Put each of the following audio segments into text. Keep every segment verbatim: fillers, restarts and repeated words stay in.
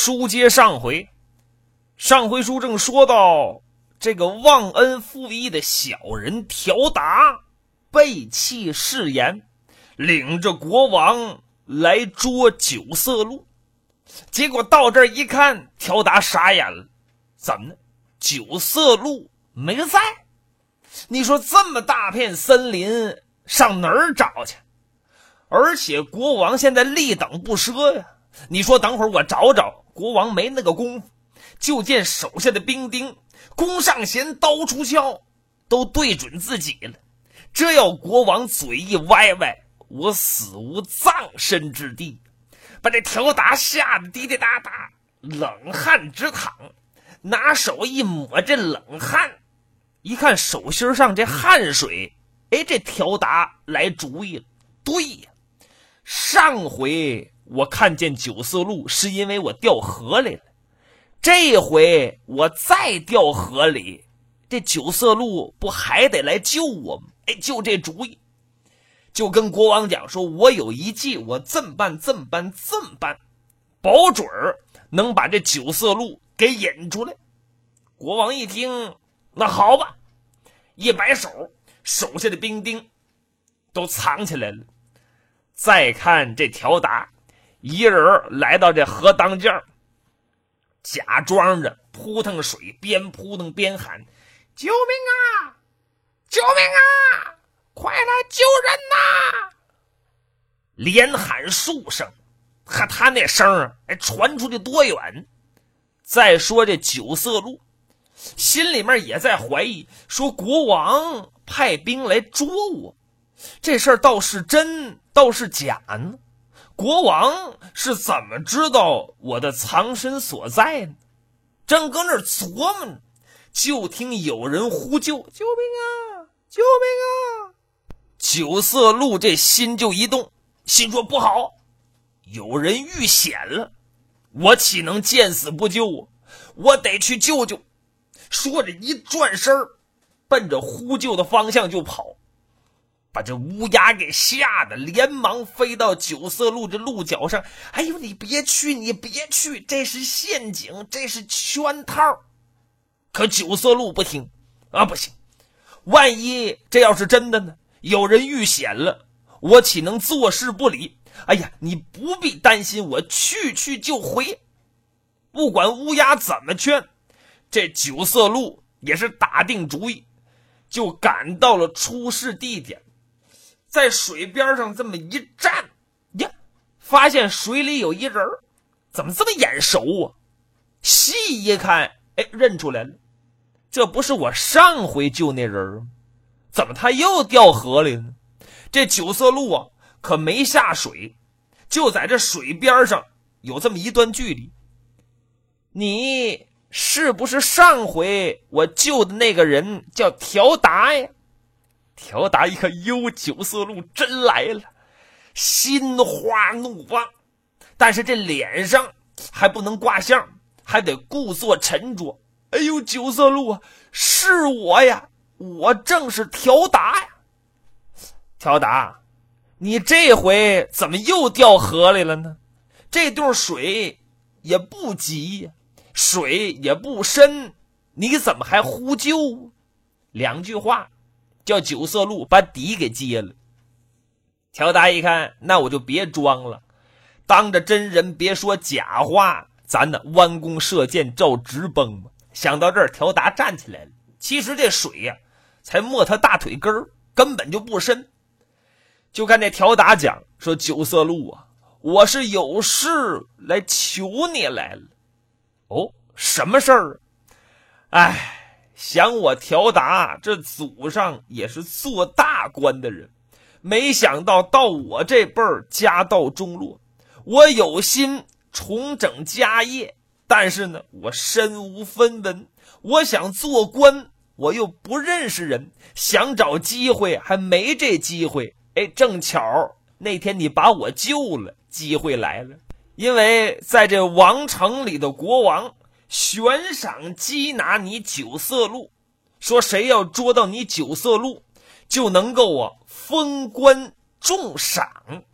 书接上回，上回书正说到这个忘恩负义的小人条达背弃誓言，领着国王来捉九色鹿。结果到这儿一看，条达傻眼了，怎么呢？九色鹿没在。你说这么大片森林上哪儿找去？而且国王现在立等不赦呀。你说等会儿我找找，国王没那个功夫，就见手下的兵丁弓上弦刀出鞘，都对准自己了。这要国王嘴一歪歪，我死无葬身之地，把这条达吓得滴滴答答，冷汗直淌，拿手一抹这冷汗，一看手心上这汗水，哎，这条达来主意了。对呀，上回我看见九色鹿是因为我掉河里了，这回我再掉河里，这九色鹿不还得来救我吗？哎，就这主意，就跟国王讲说，我有一计，我这么办这么办这么办，保准儿能把这九色鹿给引出来。国王一听，那好吧，一摆手，手下的兵丁都藏起来了。再看这条达一人来到这河当间，假装着扑腾水，边扑腾边喊，救命啊，救命啊，快来救人呐！连喊数声，和他那声哎传出去多远。再说这九色鹿心里面也在怀疑，说国王派兵来捉我，这事儿倒是真倒是假呢？国王是怎么知道我的藏身所在呢？正搁那儿琢磨呢，就听有人呼救，救命啊，救命啊！九色鹿这心就一动，心说不好，有人遇险了，我岂能见死不救啊？我得去救救。说着一转身，奔着呼救的方向就跑，把这乌鸦给吓得连忙飞到九色鹿这鹿角上。哎呦，你别去，你别去，这是陷阱，这是圈套。可九色鹿不听啊，不行，万一这要是真的呢？有人遇险了，我岂能坐视不理？哎呀，你不必担心，我去去就回。不管乌鸦怎么劝，这九色鹿也是打定主意，就赶到了出事地点。在水边上这么一站呀，发现水里有一人，怎么这么眼熟啊？细一看，哎，认出来了，这不是我上回救那人吗？怎么他又掉河里了呢？这九色鹿啊，可没下水，就在这水边上有这么一段距离。你是不是上回我救的那个人叫条达呀？条达一看，哟，九色鹿真来了，心花怒放，但是这脸上还不能挂相，还得故作沉着。哎呦，九色鹿啊，是我呀，我正是条达呀。条达，你这回怎么又掉河里了呢？这段水也不急呀，水也不深，你怎么还呼救？两句话叫九色鹿把底给接了。条达一看，那我就别装了，当着真人别说假话，咱呢弯弓射箭照直崩嘛。想到这儿，条达站起来了。其实这水呀、啊，才没他大腿根儿，根本就不深。就看这条达讲说，九色鹿啊，我是有事来求你来了。哦，什么事儿？哎，想我条达这祖上也是做大官的人，没想到到我这辈儿家道中落，我有心重整家业，但是呢，我身无分文，我想做官，我又不认识人，想找机会还没这机会。哎，正巧那天你把我救了，机会来了。因为在这王城里的国王悬赏缉拿你九色鹿，说谁要捉到你九色鹿，就能够啊封官重赏，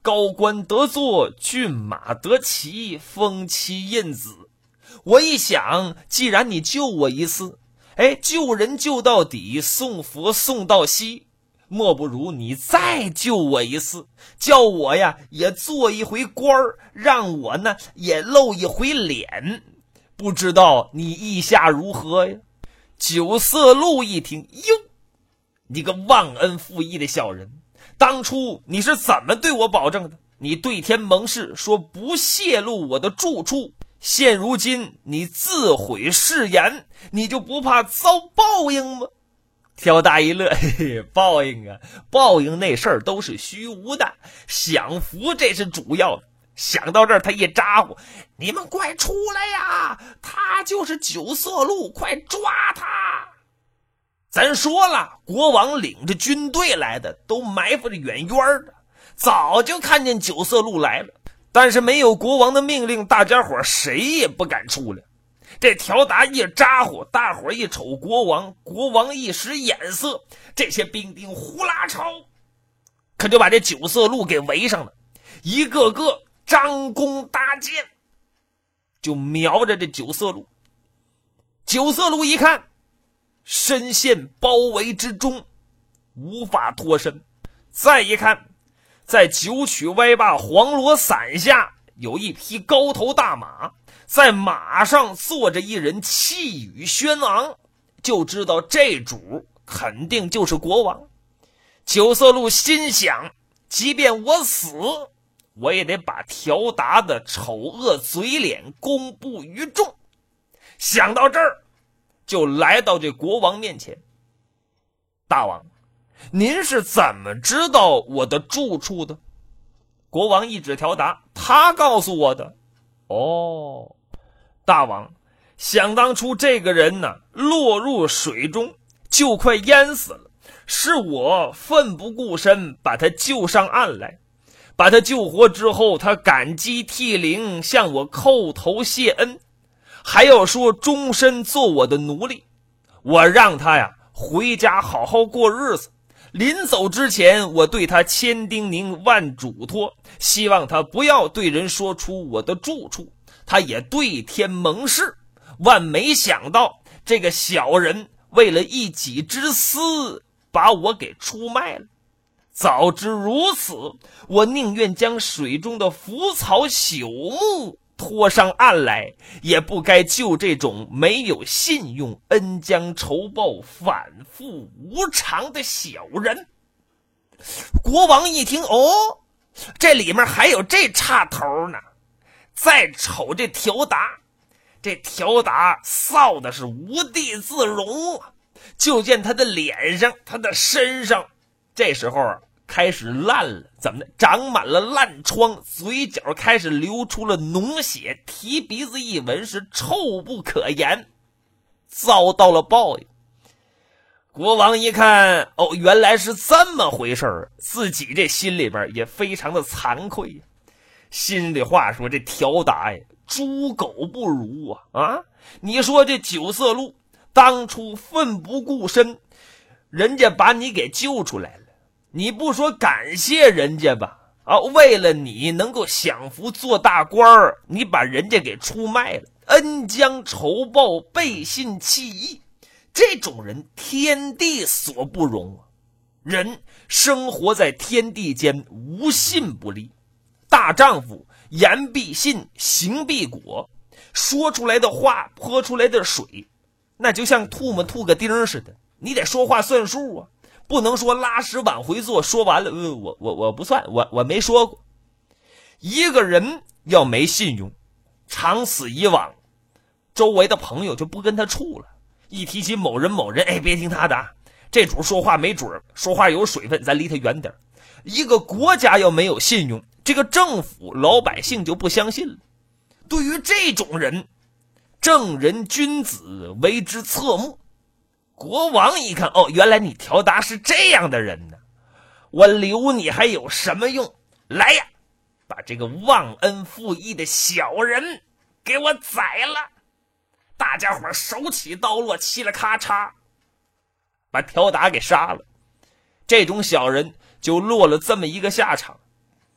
高官得坐，骏马得骑，封妻印子。我一想，既然你救我一次，哎，救人救到底，送佛送到西，莫不如你再救我一次，叫我呀也做一回官儿，让我呢也露一回脸。不知道你意下如何呀？九色鹿一听，哟，你个忘恩负义的小人，当初你是怎么对我保证的？你对天盟誓说不泄露我的住处，现如今你自毁誓言，你就不怕遭报应吗？挑大一乐，嘿嘿，报应啊，报应那事儿都是虚无的，享福这是主要的。想到这儿，他一咋呼，你们快出来呀，他就是九色鹿，快抓他。咱说了，国王领着军队来的，都埋伏着远远的，早就看见九色鹿来了，但是没有国王的命令，大家伙谁也不敢出来。这条达一咋呼，大伙一瞅国王，国王一使眼色，这些兵丁呼啦超，可就把这九色鹿给围上了，一个个张弓搭箭，就瞄着这九色鹿。九色鹿一看，深陷包围之中，无法脱身。再一看，在九曲歪把黄罗伞下有一匹高头大马，在马上坐着一人，气宇轩昂，就知道这主肯定就是国王。九色鹿心想，即便我死，我也得把条达的丑恶嘴脸公布于众。想到这儿，就来到这国王面前。大王，您是怎么知道我的住处的？国王一指条达，他告诉我的。哦，大王，想当初这个人呢，落入水中，就快淹死了，是我奋不顾身把他救上岸来。把他救活之后，他感激涕零，向我叩头谢恩，还要说终身做我的奴隶。我让他呀回家好好过日子，临走之前，我对他千叮咛万嘱托，希望他不要对人说出我的住处。他也对天盟誓，万没想到这个小人为了一己之私，把我给出卖了。早知如此，我宁愿将水中的浮草朽木拖上岸来，也不该救这种没有信用、恩将仇报、反复无常的小人。国王一听，哦，这里面还有这插头呢。再瞅这条达，这条达臊的是无地自容啊！就见他的脸上，他的身上，这时候啊开始烂了，怎么的？长满了烂疮，嘴角开始流出了脓血，提鼻子一闻是臭不可言，遭到了报应。国王一看，哦，原来是这么回事儿，自己这心里边也非常的惭愧。心里话说，这条达呀，猪狗不如啊！啊，你说这九色鹿当初奋不顾身，人家把你给救出来了，你不说感谢人家吧？啊，为了你能够享福做大官儿，你把人家给出卖了，恩将仇报，背信弃义，这种人天地所不容啊！人生活在天地间，无信不立。大丈夫言必信，行必果，说出来的话，泼出来的水，那就像吐沫吐个钉似的，你得说话算数啊，不能说拉屎往回坐，说完了，呃、我我我不算，我我没说过。一个人要没信用，长此以往，周围的朋友就不跟他处了。一提起某人某人，哎，别听他的啊，这主说话没准，说话有水分，咱离他远点。一个国家要没有信用，这个政府老百姓就不相信了。对于这种人，正人君子为之侧目。国王一看，哦，原来你条达是这样的人呢，我留你还有什么用？来呀，把这个忘恩负义的小人给我宰了！大家伙手起刀落，嘁了咔嚓，把条达给杀了。这种小人就落了这么一个下场。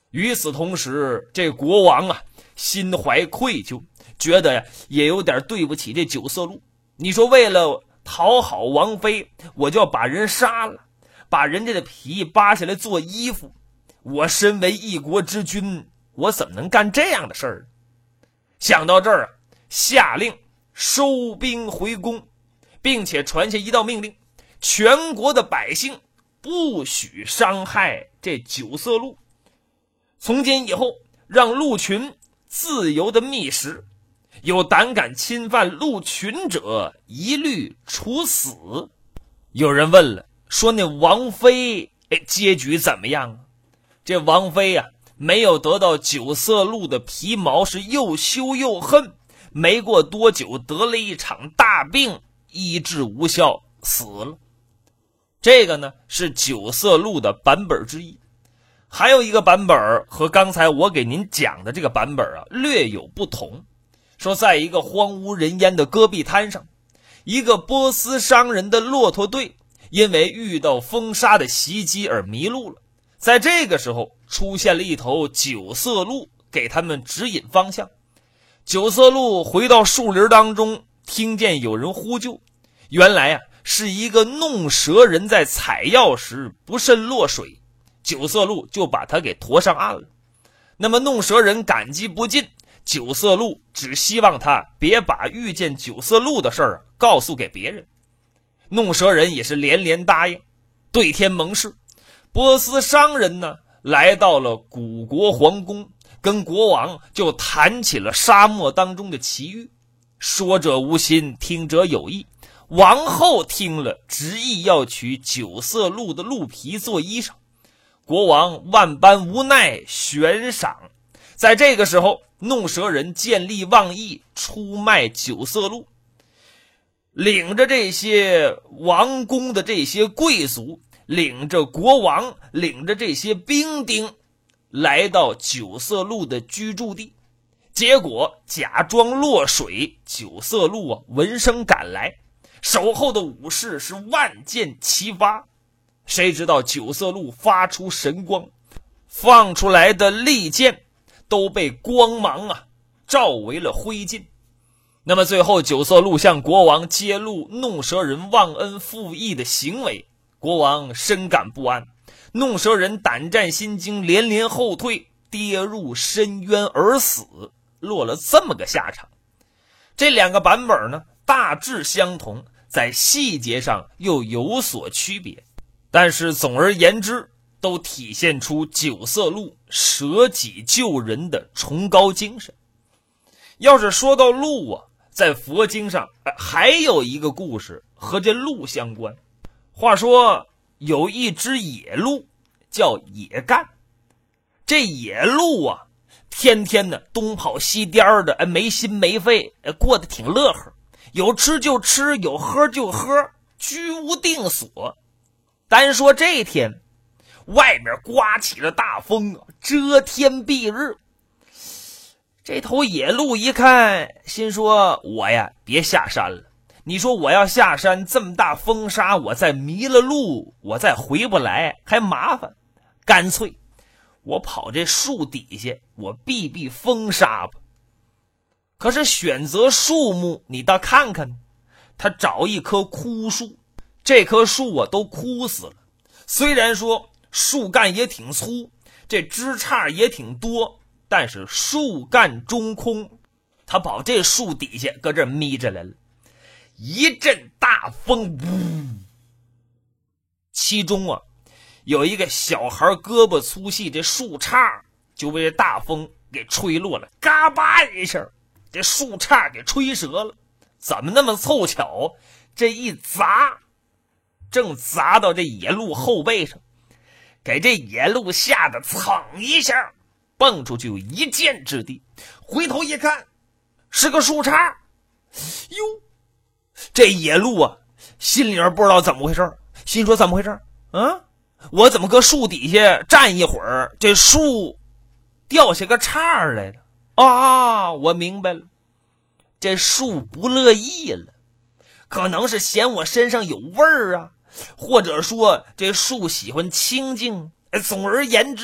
与此同时，这国王啊心怀愧疚，觉得呀也有点对不起这九色鹿。你说为了讨好王妃，我就要把人杀了，把人家的皮扒下来做衣服，我身为一国之君，我怎么能干这样的事儿？想到这儿啊，下令收兵回宫，并且传下一道命令，全国的百姓不许伤害这九色鹿，从今以后让鹿群自由的觅食，有胆敢侵犯鹿群者一律处死。有人问了，说那王妃哎，结局怎么样啊？这王妃啊没有得到九色鹿的皮毛，是又羞又恨，没过多久得了一场大病，医治无效死了。这个呢是九色鹿的版本之一。还有一个版本和刚才我给您讲的这个版本啊略有不同，说在一个荒无人烟的戈壁滩上，一个波斯商人的骆驼队因为遇到风沙的袭击而迷路了，在这个时候出现了一头九色鹿，给他们指引方向。九色鹿回到树林当中，听见有人呼救，原来啊是一个弄蛇人在采药时不慎落水，九色鹿就把他给驮上岸了。那么弄蛇人感激不尽，九色鹿只希望他别把遇见九色鹿的事儿告诉给别人。弄蛇人也是连连答应，对天盟誓。波斯商人呢来到了古国皇宫，跟国王就谈起了沙漠当中的奇遇。说者无心，听者有意。王后听了，执意要取九色鹿的鹿皮做衣裳。国王万般无奈，悬赏。在这个时候，弄蛇人见利忘义，出卖九色鹿，领着这些王宫的这些贵族，领着国王，领着这些兵丁，来到九色鹿的居住地。结果假装落水，九色鹿啊闻声赶来，守候的武士是万箭齐发。谁知道九色鹿发出神光，放出来的利箭都被光芒啊照为了灰烬。那么最后九色鹿向国王揭露弄蛇人忘恩负义的行为，国王深感不安，弄蛇人胆战心惊，连连后退，跌入深渊而死，落了这么个下场。这两个版本呢大致相同，在细节上又有所区别，但是总而言之都体现出九色鹿舍己救人的崇高精神。要是说到鹿啊，在佛经上还有一个故事和这鹿相关。话说有一只野鹿叫野干，这野鹿啊天天的东跑西颠的，没心没肺，过得挺乐呵，有吃就吃，有喝就喝，居无定所。单说这天外面刮起了大风啊，遮天蔽日。这头野鹿一看，心说我呀别下山了，你说我要下山，这么大风沙，我再迷了路，我再回不来还麻烦，干脆我跑这树底下，我避避风沙吧。可是选择树木，你倒看看，他找一棵枯树，这棵树啊都枯死了。虽然说树干也挺粗，这枝杈也挺多，但是树干中空，他跑这树底下搁这眯着来了。一阵大风，呜，其中啊有一个小孩胳膊粗细，这树杈就被这大风给吹落了，嘎巴一声，这树杈给吹折了。怎么那么凑巧，这一砸正砸到这野鹿后背上，给这野鹿吓得噌一下蹦出去有一箭之地。回头一看是个树杈，哟，这野鹿啊心里边不知道怎么回事，心说怎么回事啊？我怎么搁树底下站一会儿，这树掉下个杈来了啊！我明白了，这树不乐意了，可能是嫌我身上有味儿啊，或者说这树喜欢清静，总而言之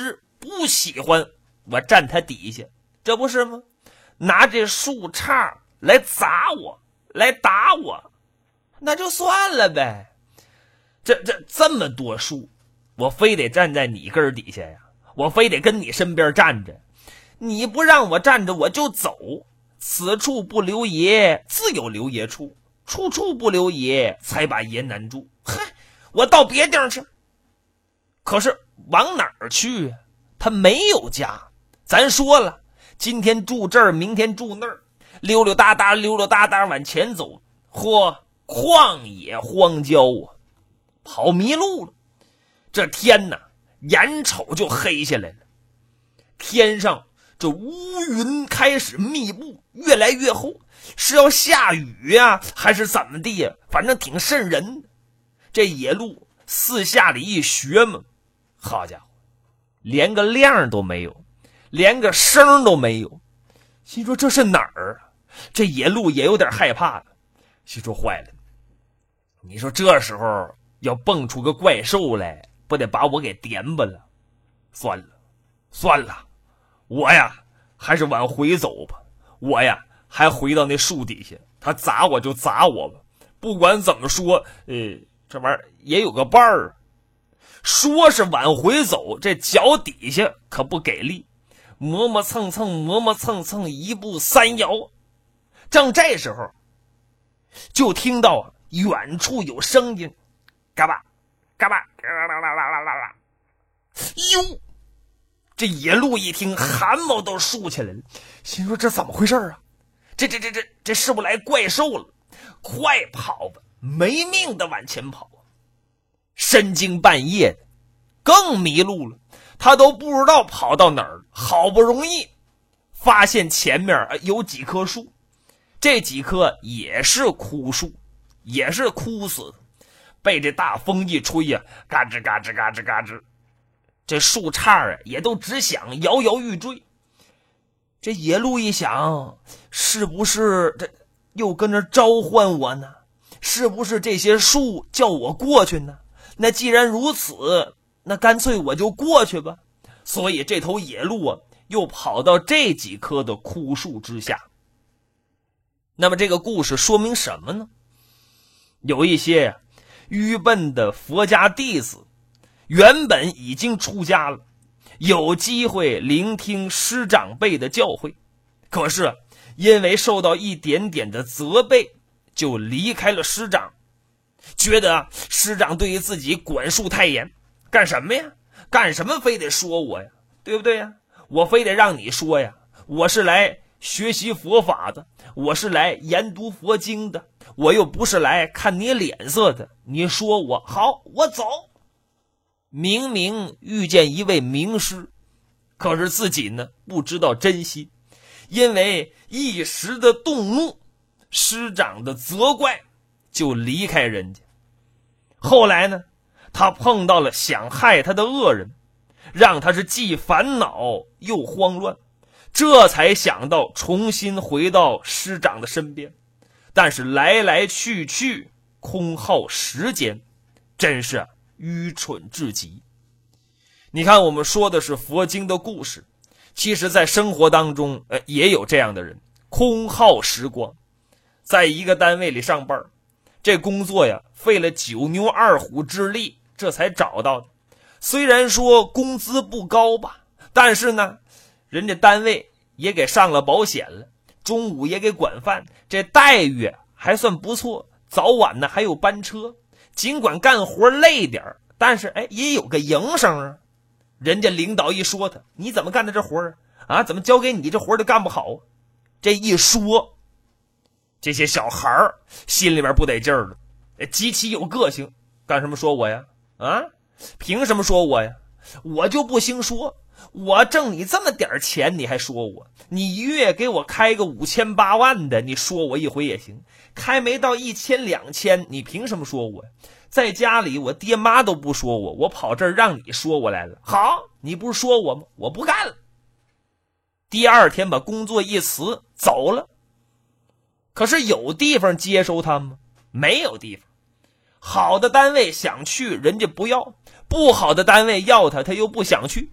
不喜欢我站他底下，这不是吗？拿这树杈来砸我，来打我，那就算了呗。这这这么多树，我非得站在你根底下呀，我非得跟你身边站着，你不让我站着我就走。此处不留爷，自有留爷处，处处不留爷，才把爷难住。嗨，我到别地儿去。可是往哪儿去啊？他没有家。咱说了，今天住这儿，明天住那儿，溜溜达达溜溜达达往前走，嚯，旷野荒郊啊，跑迷路了。这天哪，眼瞅就黑下来了，天上这乌云开始密布，越来越厚，是要下雨呀、啊，还是怎么地呀、啊？反正挺瘆人的。这野鹿四下里一学嘛，好家伙，连个亮都没有，连个声都没有。心说这是哪儿啊？这野鹿也有点害怕了，心说坏了，你说这时候要蹦出个怪兽来，不得把我给点吧了？算了算了，我呀还是往回走吧，我呀还回到那树底下，他砸我就砸我吧，不管怎么说，呃，这玩意儿也有个伴儿。说是往回走，这脚底下可不给力，磨磨蹭蹭磨磨蹭蹭，一步三摇。正这时候就听到啊，远处有声音，嘎巴嘎巴嘎啦啦啦啦啦啦。哟，这野鹿一听，汗毛都竖起来了，心说这怎么回事啊？这这这这这是不是来怪兽了？快跑吧，没命的往前跑。深更半夜的，更迷路了，他都不知道跑到哪儿了。好不容易发现前面有几棵树，这几棵也是枯树，也是枯死的，被这大风一吹呀、啊，嘎吱嘎吱嘎吱嘎吱，这树杈啊也都只想摇摇欲坠。这野鹿一想，是不是这又跟着召唤我呢？是不是这些树叫我过去呢？那既然如此，那干脆我就过去吧。所以这头野鹿啊，又跑到这几棵的枯树之下。那么这个故事说明什么呢？有一些呀、啊、愚笨的佛家弟子，原本已经出家了，有机会聆听师长辈的教诲，可是因为受到一点点的责备，就离开了师长，觉得啊师长对于自己管束太严，干什么呀？干什么非得说我呀？对不对呀？我非得让你说呀？我是来学习佛法的，我是来研读佛经的，我又不是来看你脸色的。你说我好，我走。明明遇见一位名师，可是自己呢不知道珍惜，因为一时的动怒，师长的责怪，就离开人家。后来呢，他碰到了想害他的恶人，让他是既烦恼又慌乱，这才想到重新回到师长的身边。但是来来去去，空耗时间，真是愚蠢至极。你看，我们说的是佛经的故事，其实在生活当中、呃、也有这样的人，空耗时光。在一个单位里上班，这工作呀费了九牛二虎之力这才找到的。虽然说工资不高吧，但是呢人家单位也给上了保险了，中午也给管饭，这待遇还算不错，早晚呢还有班车。尽管干活累点，但是哎也有个营生啊。人家领导一说他，你怎么干的这活啊？啊，怎么交给你这活就干不好？这一说，这些小孩儿心里边不得劲儿了，极其有个性，干什么说我呀？啊，凭什么说我呀？我就不兴说，我挣你这么点钱，你还说我？你一月给我开个五千八万的，你说我一回也行。开没到一千两千，你凭什么说我？在家里我爹妈都不说我，我跑这儿让你说我来了。好，你不是说我吗？我不干了。第二天把工作一辞走了。可是有地方接收他吗？没有地方。好的单位想去人家不要，不好的单位要他他又不想去。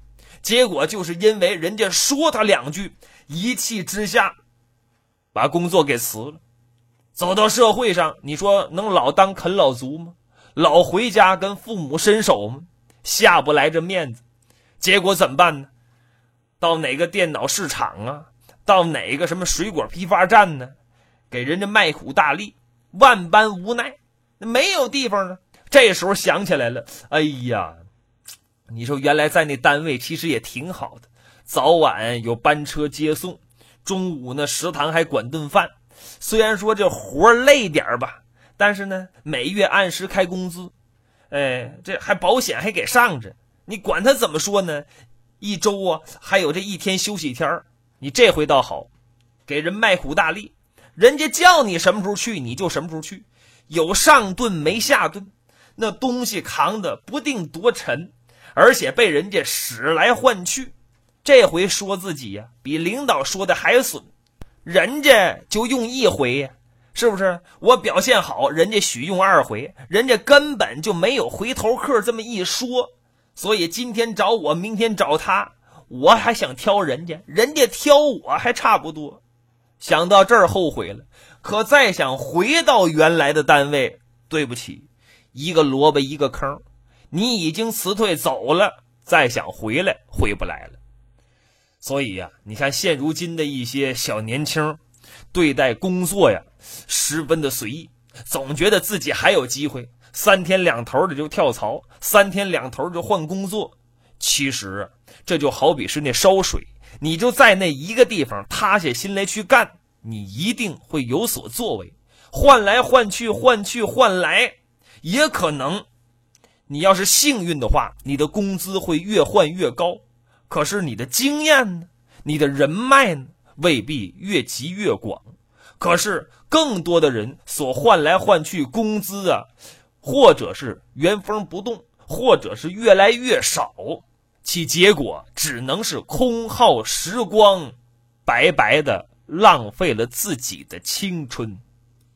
结果就是因为人家说他两句，一气之下把工作给辞了。走到社会上，你说能老当啃老族吗？老回家跟父母伸手吗？下不来这面子。结果怎么办呢？到哪个电脑市场啊，到哪个什么水果批发站呢，给人家卖苦大力，万般无奈，没有地方呢。这时候想起来了，哎呀，你说原来在那单位其实也挺好的，早晚有班车接送，中午呢食堂还管顿饭，虽然说这活累点吧，但是呢每月按时开工资，哎，这还保险还给上着，你管他怎么说呢，一周啊还有这一天休息天，你这回倒好，给人卖苦大力，人家叫你什么时候去你就什么时候去，有上顿没下顿，那东西扛的不定多沉，而且被人家使来换去。这回说自己呀、啊、比领导说的还损，人家就用一回呀，是不是？我表现好，人家许用二回，人家根本就没有回头客这么一说。所以今天找我，明天找他，我还想挑人家，人家挑我还差不多。想到这儿后悔了，可再想回到原来的单位，对不起，一个萝卜一个坑，你已经辞退走了，再想回来回不来了。所以呀、啊，你看现如今的一些小年轻对待工作呀十分的随意，总觉得自己还有机会，三天两头的就跳槽，三天两头就换工作。其实这就好比是那烧水，你就在那一个地方塌下心来去干，你一定会有所作为。换来换去换去换来，也可能你要是幸运的话，你的工资会越换越高，可是你的经验呢，你的人脉呢，未必越积越广。可是更多的人所换来换去工资啊，或者是原封不动，或者是越来越少，其结果只能是空耗时光，白白的浪费了自己的青春。